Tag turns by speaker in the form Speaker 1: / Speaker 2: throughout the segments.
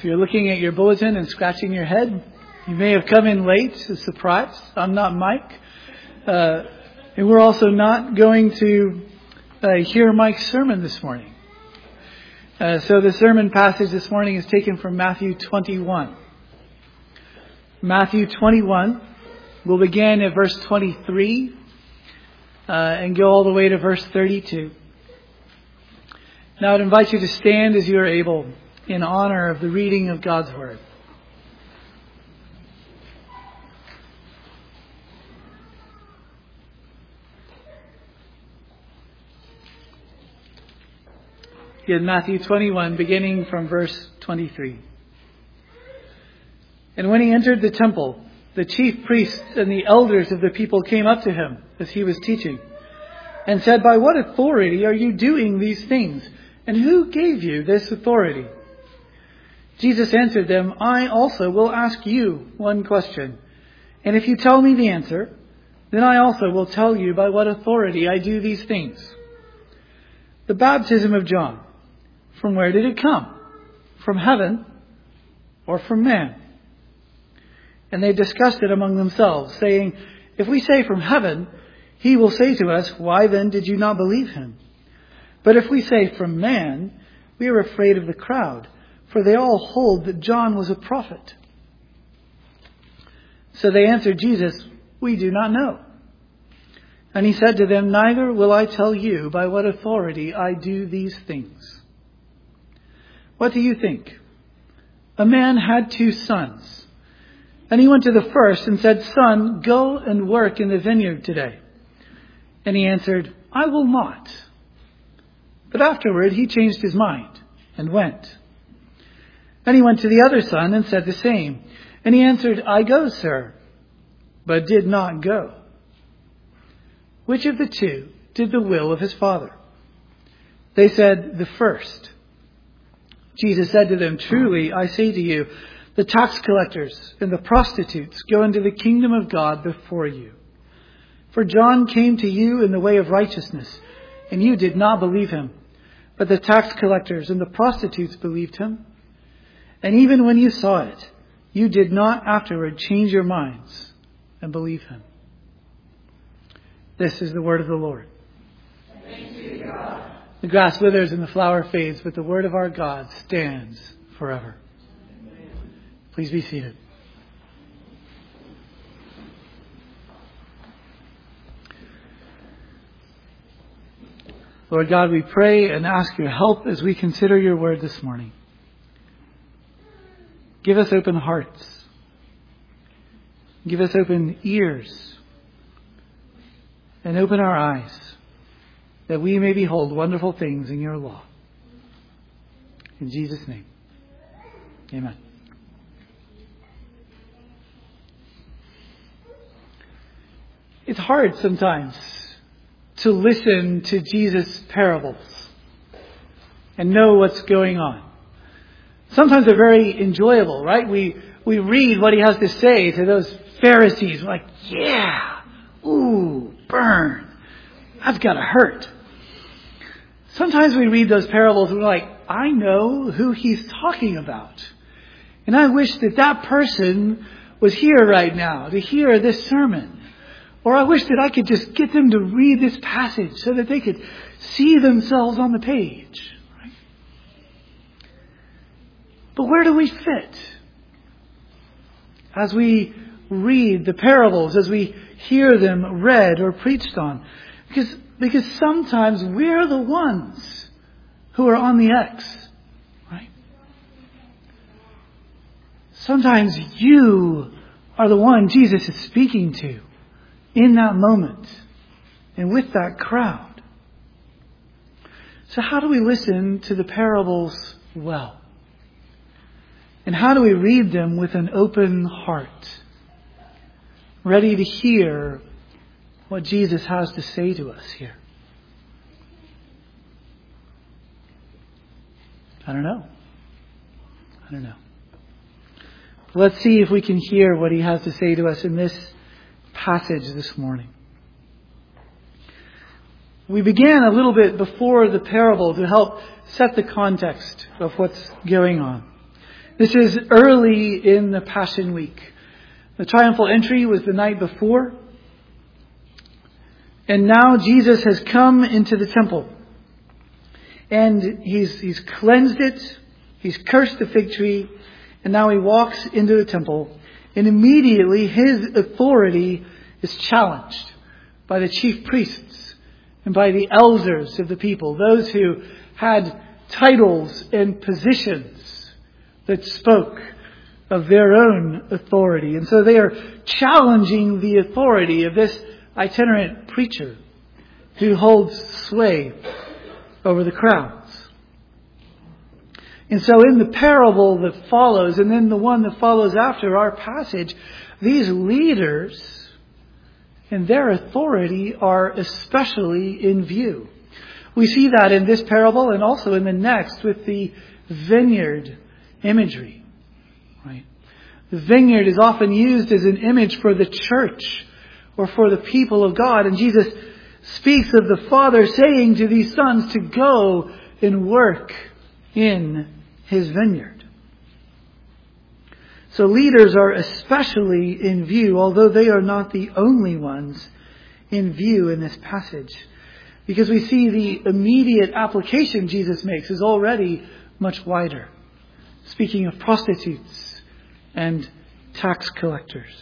Speaker 1: If you're looking at your bulletin and scratching your head, you may have come in late, a surprise. I'm not Mike. And we're also not going to hear Mike's sermon this morning. So the sermon passage this morning is taken from Matthew 21. Matthew 21, we'll begin at verse 23 and go all the way to verse 32. Now I'd invite you to stand as you are able in honor of the reading of God's Word. In Matthew 21, beginning from verse 23. And when he entered the temple, the chief priests and the elders of the people came up to him as he was teaching, and said, "By what authority are you doing these things? And who gave you this authority?" Jesus answered them, "I also will ask you one question. And if you tell me the answer, then I also will tell you by what authority I do these things. The baptism of John, from where did it come? From heaven or from man?" And they discussed it among themselves, saying, "If we say from heaven, he will say to us, 'Why then did you not believe him?' But if we say from man, we are afraid of the crowd, for they all hold that John was a prophet." So they answered Jesus, "We do not know." And he said to them, "Neither will I tell you by what authority I do these things. What do you think? A man had 2 sons. And he went to the first and said, 'Son, go and work in the vineyard today.' And he answered, 'I will not.' But afterward he changed his mind and went. And he went to the other son and said the same. And he answered, 'I go, sir,' but did not go. Which of the 2 did the will of his father?" They said, "The first." Jesus said to them, "Truly, I say to you, the tax collectors and the prostitutes go into the kingdom of God before you. For John came to you in the way of righteousness, and you did not believe him. But the tax collectors and the prostitutes believed him. And even when you saw it, you did not afterward change your minds and believe him." This is the word of the Lord.
Speaker 2: Thanks be to God.
Speaker 1: The grass withers and the flower fades, but the word of our God stands forever. Please be seated. Lord God, we pray and ask your help as we consider your word this morning. Give us open hearts. Give us open ears. And open our eyes that we may behold wonderful things in your law. In Jesus' name, amen. It's hard sometimes to listen to Jesus' parables and know what's going on. Sometimes they're very enjoyable, right? We read what he has to say to those Pharisees. We're like, yeah, ooh, burn. That's got to hurt. Sometimes we read those parables and we're like, I know who he's talking about. And I wish that person was here right now to hear this sermon. Or I wish that I could just get them to read this passage so that they could see themselves on the page. Right? But where do we fit? As we read the parables, as we hear them read or preached on. Because sometimes we're the ones who are on the X. Right? Sometimes you are the one Jesus is speaking to in that moment and with that crowd. So how do we listen to the parables well? And how do we read them with an open heart, ready to hear what Jesus has to say to us here? I don't know. Let's see if we can hear what he has to say to us in this passage this morning. We began a little bit before the parable to help set the context of what's going on. This is early in the Passion Week. The triumphal entry was the night before. And now Jesus has come into the temple. And he's cleansed it. He's cursed the fig tree. And now he walks into the temple. And immediately his authority is challenged by the chief priests and by the elders of the people. Those who had titles and positions that spoke of their own authority. And so they are challenging the authority of this itinerant preacher who holds sway over the crowds. And so in the parable that follows, and then the one that follows after our passage, these leaders and their authority are especially in view. We see that in this parable and also in the next with the vineyard imagery. Right? The vineyard is often used as an image for the church or for the people of God. And Jesus speaks of the Father saying to these sons to go and work in his vineyard. So leaders are especially in view, although they are not the only ones in view in this passage. Because we see the immediate application Jesus makes is already much wider. Speaking of prostitutes and tax collectors.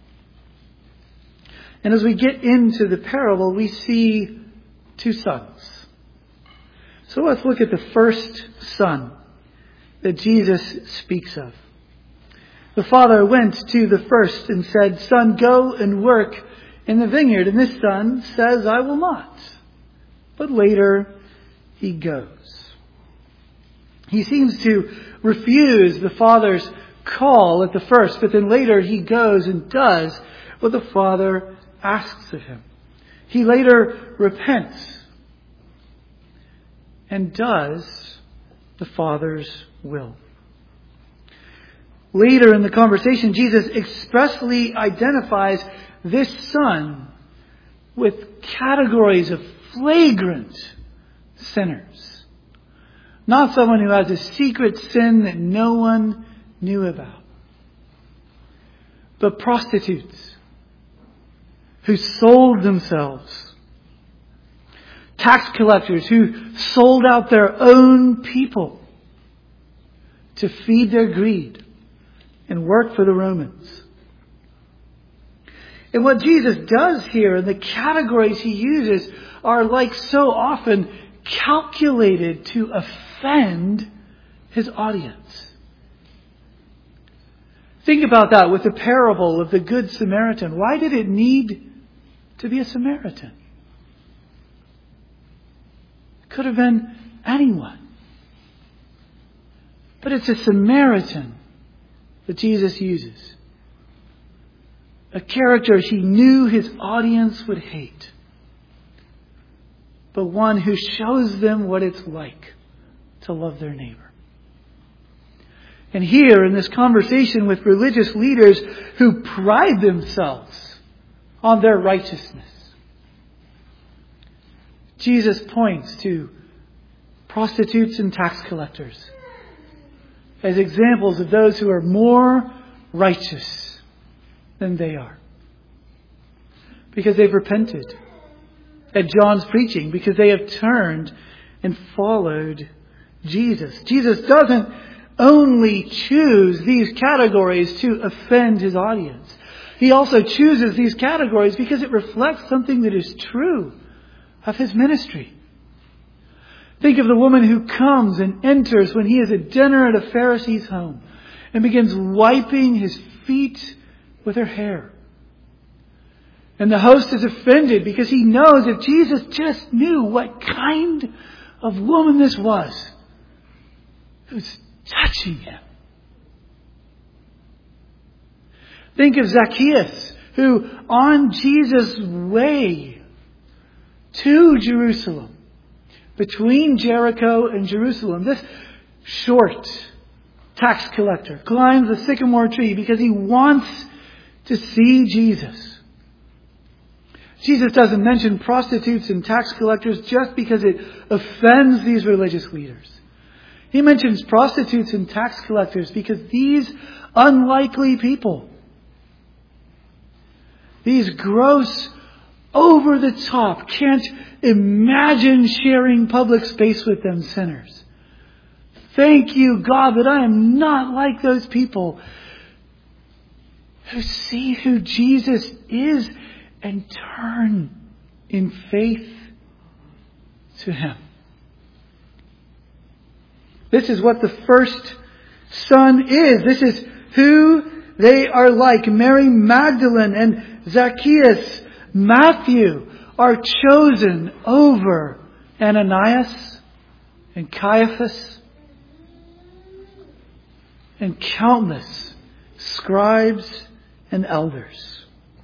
Speaker 1: And as we get into the parable, we see two sons. So let's look at the first son that Jesus speaks of. The father went to the first and said, "Son, go and work in the vineyard." And this son says, "I will not." But later he goes. He seems to refuse the father's call at the first, but then later he goes and does what the father asks of him. He later repents and does the Father's will. Later in the conversation, Jesus expressly identifies this son with categories of flagrant sinners. Not someone who has a secret sin that no one knew about, but prostitutes who sold themselves. Tax collectors who sold out their own people to feed their greed and work for the Romans. And what Jesus does here, and the categories he uses, are like so often calculated to offend his audience. Think about that with the parable of the Good Samaritan. Why did it need to be a Samaritan? It could have been anyone. But it's a Samaritan that Jesus uses. A character he knew his audience would hate. But one who shows them what it's like to love their neighbor. And here in this conversation with religious leaders who pride themselves on their righteousness, Jesus points to prostitutes and tax collectors as examples of those who are more righteous than they are. Because they've repented at John's preaching, because they have turned and followed Jesus. Jesus doesn't only choose these categories to offend his audience. He also chooses these categories because it reflects something that is true of his ministry. Think of the woman who comes and enters when he is at dinner at a Pharisee's home and begins wiping his feet with her hair. And the host is offended because he knows if Jesus just knew what kind of woman this was who's touching him. Think of Zacchaeus, who on Jesus' way to Jerusalem, between Jericho and Jerusalem, this short tax collector climbs a sycamore tree because he wants to see Jesus. Jesus doesn't mention prostitutes and tax collectors just because it offends these religious leaders. He mentions prostitutes and tax collectors because these unlikely people, these gross, over the top, can't imagine sharing public space with them sinners. Thank you, God, that I am not like those people who see who Jesus is and turn in faith to Him. This is what the first son is. This is who they are like. Mary Magdalene and Zacchaeus, Matthew are chosen over Ananias and Caiaphas and countless scribes and elders.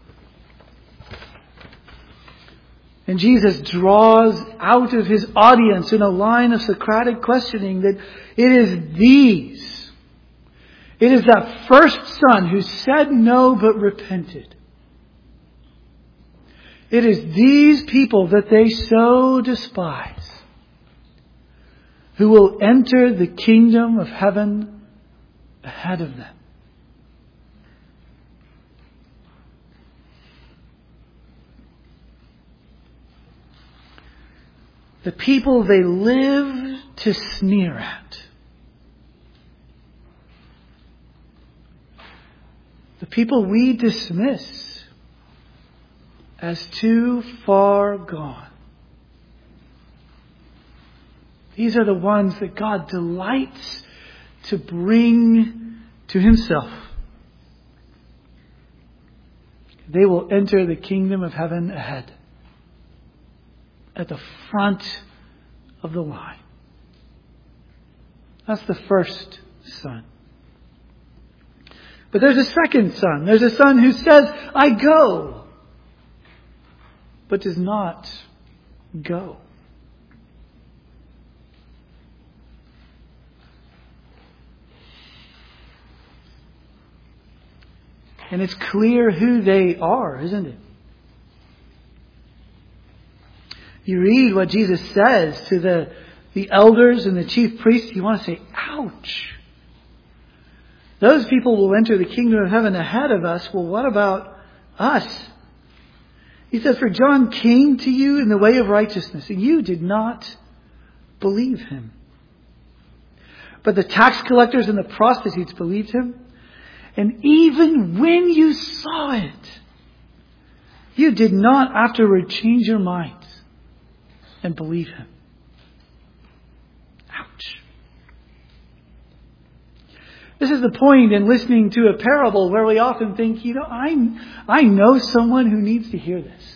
Speaker 1: And Jesus draws out of His audience in a line of Socratic questioning that it is that first son who said no but repented. It is these people that they so despise who will enter the kingdom of heaven ahead of them. The people they live to sneer at. The people we dismiss as too far gone. These are the ones that God delights to bring to Himself. They will enter the kingdom of heaven ahead, at the front of the line. That's the first son. But there's a second son. There's a son who says, I go, but does not go. And it's clear who they are, isn't it? You read what Jesus says to the elders and the chief priests, you want to say, ouch. Those people will enter the kingdom of heaven ahead of us. Well, what about us? He says, for John came to you in the way of righteousness, and you did not believe him. But the tax collectors and the prostitutes believed him. And even when you saw it, you did not afterward change your minds and believe him. Ouch. This is the point in listening to a parable where we often think, I know someone who needs to hear this.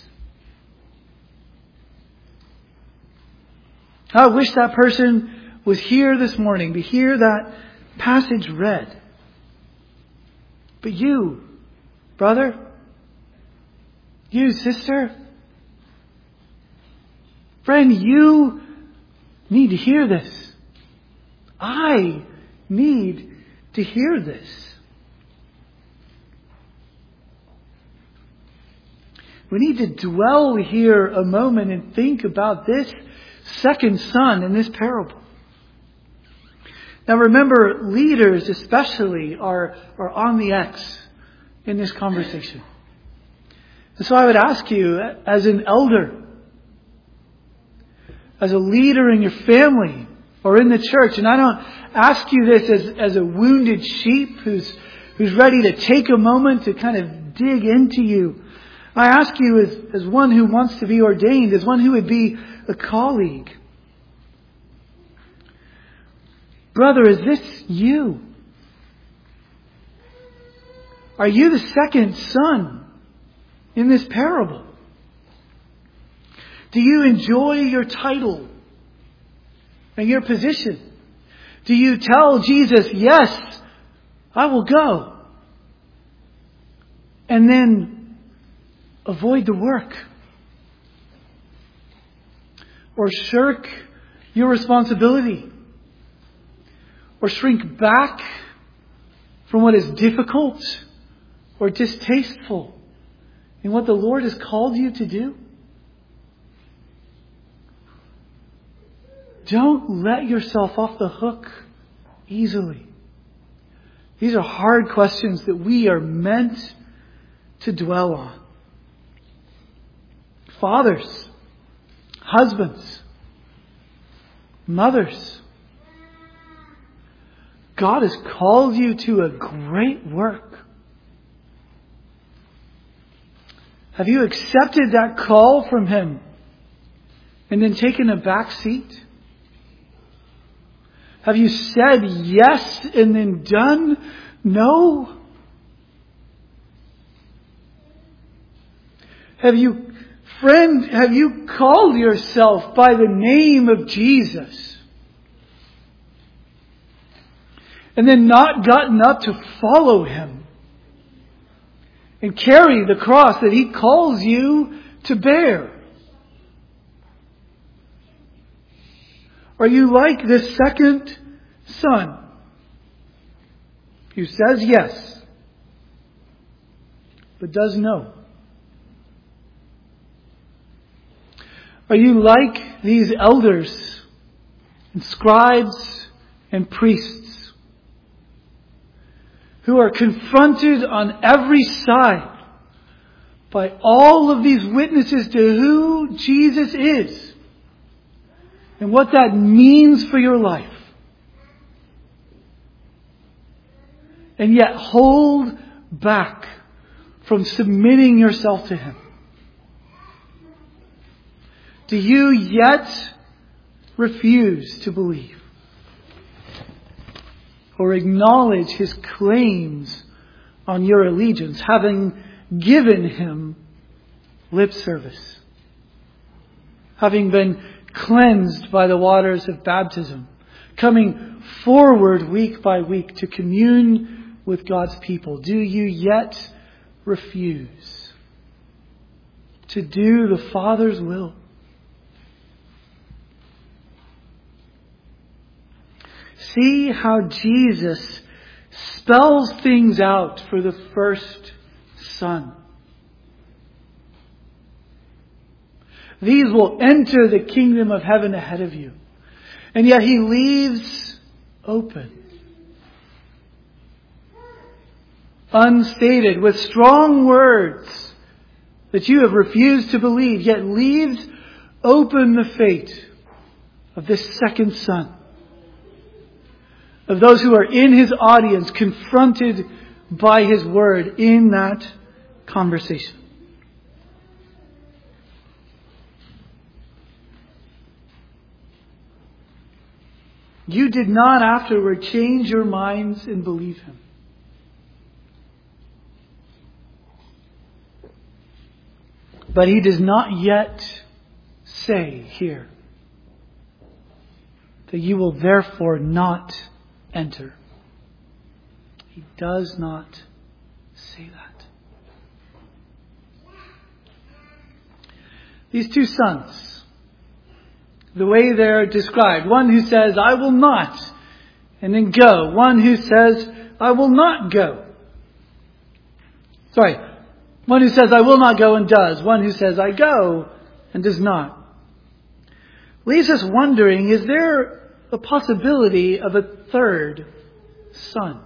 Speaker 1: I wish that person was here this morning to hear that passage read. But you, brother, you, sister, friend, you need to hear this. I need to hear this. We need to dwell here a moment and think about this second son in this parable. Now remember, leaders especially are on the X in this conversation. And so I would ask you, as an elder, as a leader in your family or in the church, and I don't ask you this as a wounded sheep who's ready to take a moment to kind of dig into you. I ask you as one who wants to be ordained, as one who would be a colleague. Brother, is this you? Are you the second son in this parable? Do you enjoy your title and your position? Do you tell Jesus, yes, I will go, and then avoid the work? Or shirk your responsibility? Or shrink back from what is difficult or distasteful in what the Lord has called you to do? Don't let yourself off the hook easily. These are hard questions that we are meant to dwell on. Fathers, husbands, mothers, God has called you to a great work. Have you accepted that call from Him and then taken a back seat? Have you said yes and then done no? Have you called yourself by the name of Jesus and then not gotten up to follow Him and carry the cross that He calls you to bear? Are you like this second son who says yes, but does no? Are you like these elders and scribes and priests who are confronted on every side by all of these witnesses to who Jesus is and what that means for your life, and yet hold back from submitting yourself to Him? Do you yet refuse to believe or acknowledge His claims on your allegiance, having given Him lip service, having been cleansed by the waters of baptism, coming forward week by week to commune with God's people? Do you yet refuse to do the Father's will? See how Jesus spells things out for the first son. These will enter the kingdom of heaven ahead of you. And yet He leaves open, unstated, with strong words that you have refused to believe, yet leaves open the fate of this second son, of those who are in His audience, confronted by His word in that conversation. You did not afterward change your minds and believe Him. But He does not yet say here that you will therefore not enter. He does not say that. These two sons, the way they're described, one who says, I will not, and then go. One who says, I will not go. One who says, I will not go and does. One who says, I go and does not. Leaves us wondering, is there a possibility of a third son?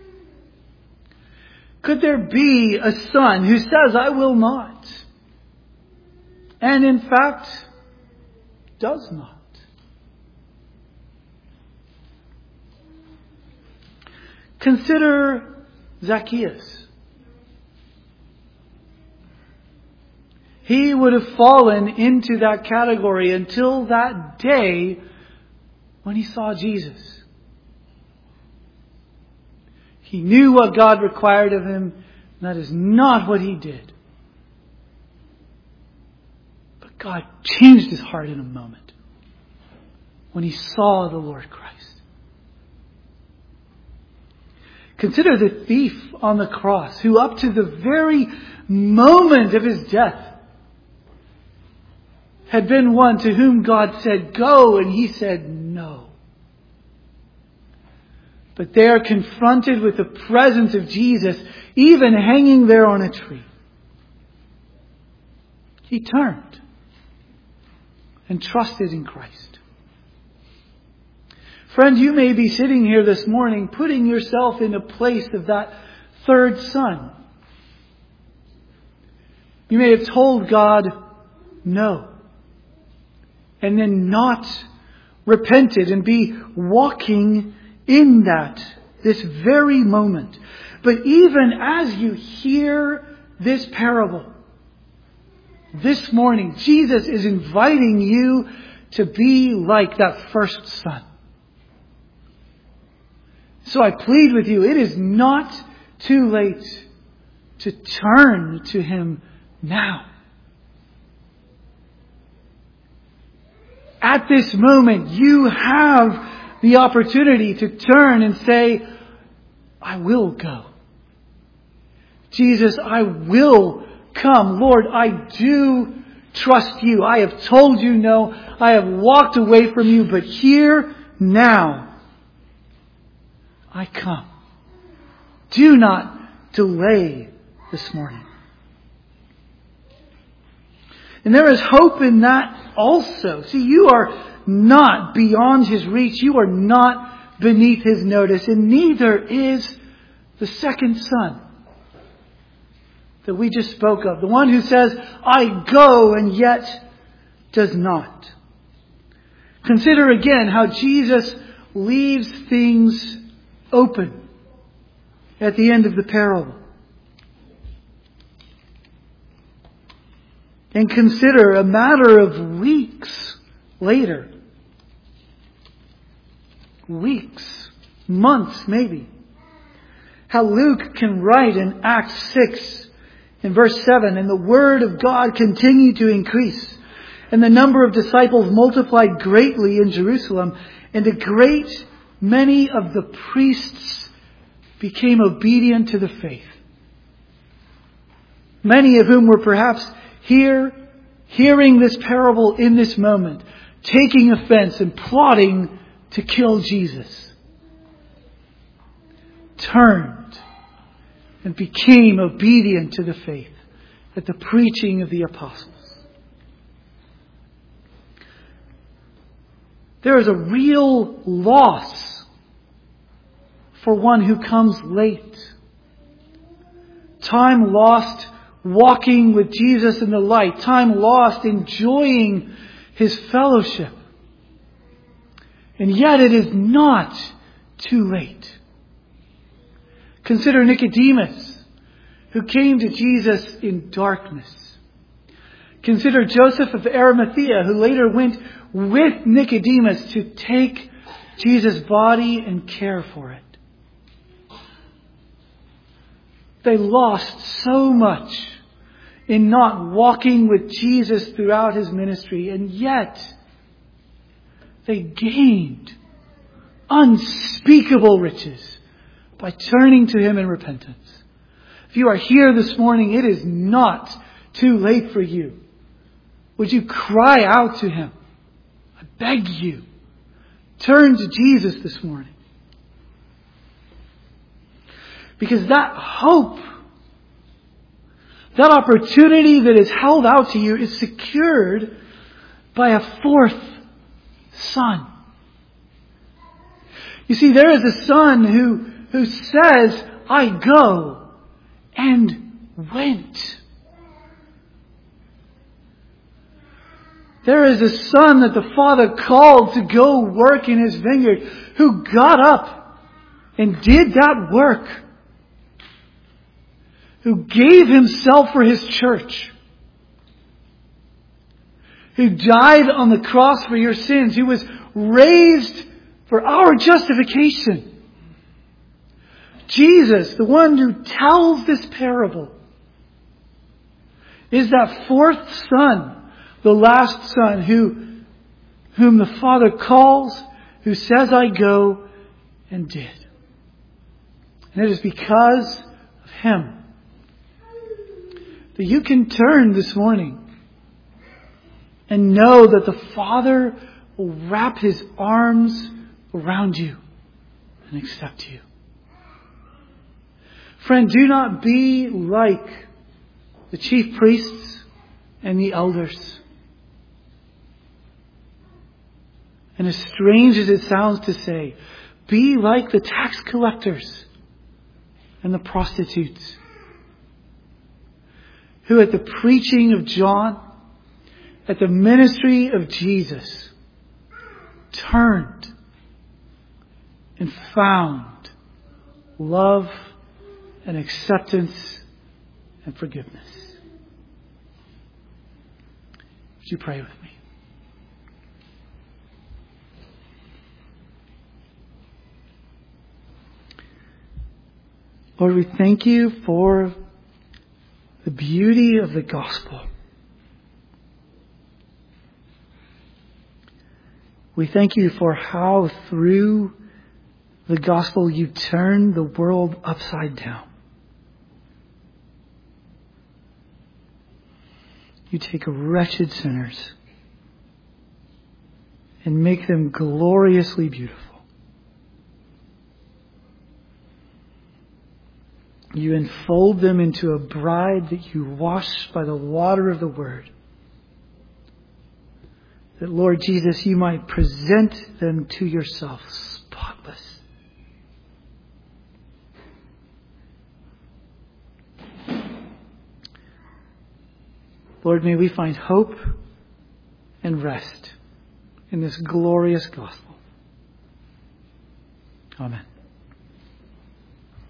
Speaker 1: Could there be a son who says, I will not, and in fact does not? Consider Zacchaeus. He would have fallen into that category until that day when he saw Jesus. He knew what God required of him, and that is not what he did. But God changed his heart in a moment when he saw the Lord Christ. Consider the thief on the cross, who up to the very moment of his death had been one to whom God said, go, and he said no. But they are confronted with the presence of Jesus, even hanging there on a tree. He turned and trusted in Christ. Friend, you may be sitting here this morning putting yourself in a place of that third son. You may have told God no, and then not repented and be walking in that this very moment. But even as you hear this parable this morning, Jesus is inviting you to be like that first son. So I plead with you, it is not too late to turn to Him now. At this moment, you have the opportunity to turn and say, I will go. Jesus, I will come. Lord, I do trust you. I have told you no. I have walked away from you, but here now I come. Do not delay this morning. And there is hope in that also. See, you are not beyond His reach. You are not beneath His notice. And neither is the second son that we just spoke of. The one who says, I go, and yet does not. Consider again how Jesus leaves things open at the end of the parable. And consider a matter of weeks later. Weeks, months maybe. How Luke can write in Acts 6 in verse 7, and the word of God continued to increase, and the number of disciples multiplied greatly in Jerusalem, and a great many of the priests became obedient to the faith. Many of whom were perhaps hearing this parable in this moment, taking offense and plotting to kill Jesus, turned and became obedient to the faith at the preaching of the apostles. There is a real loss for one who comes late. Time lost walking with Jesus in the light. Time lost enjoying His fellowship. And yet it is not too late. Consider Nicodemus, who came to Jesus in darkness. Consider Joseph of Arimathea, who later went with Nicodemus to take Jesus' body and care for it. They lost so much in not walking with Jesus throughout His ministry, and yet they gained unspeakable riches by turning to Him in repentance. If you are here this morning, it is not too late for you. Would you cry out to Him? I beg you. Turn to Jesus this morning. Because that hope, that opportunity that is held out to you is secured by a fourth son. You see, there is a son who says, I go, and went. There is a son that the Father called to go work in His vineyard, who got up and did that work, who gave Himself for His church, who died on the cross for your sins, who was raised for our justification. Jesus, the one who tells this parable, is that fourth son, the last son, whom the Father calls, who says, I go, and did. And it is because of Him that you can turn this morning and know that the Father will wrap His arms around you and accept you. Friend, do not be like the chief priests and the elders, And as strange as it sounds to say, be like the tax collectors and the prostitutes, who at the preaching of John, at the ministry of Jesus, turned and found love and acceptance and forgiveness. Would you pray with me? Lord, we thank you for the beauty of the gospel. We thank you for how through the gospel you turn the world upside down. You take wretched sinners and make them gloriously beautiful. You enfold them into a bride that you wash by the water of the Word. That, Lord Jesus, you might present them to yourself spotless. Lord, may we find hope and rest in this glorious gospel. Amen.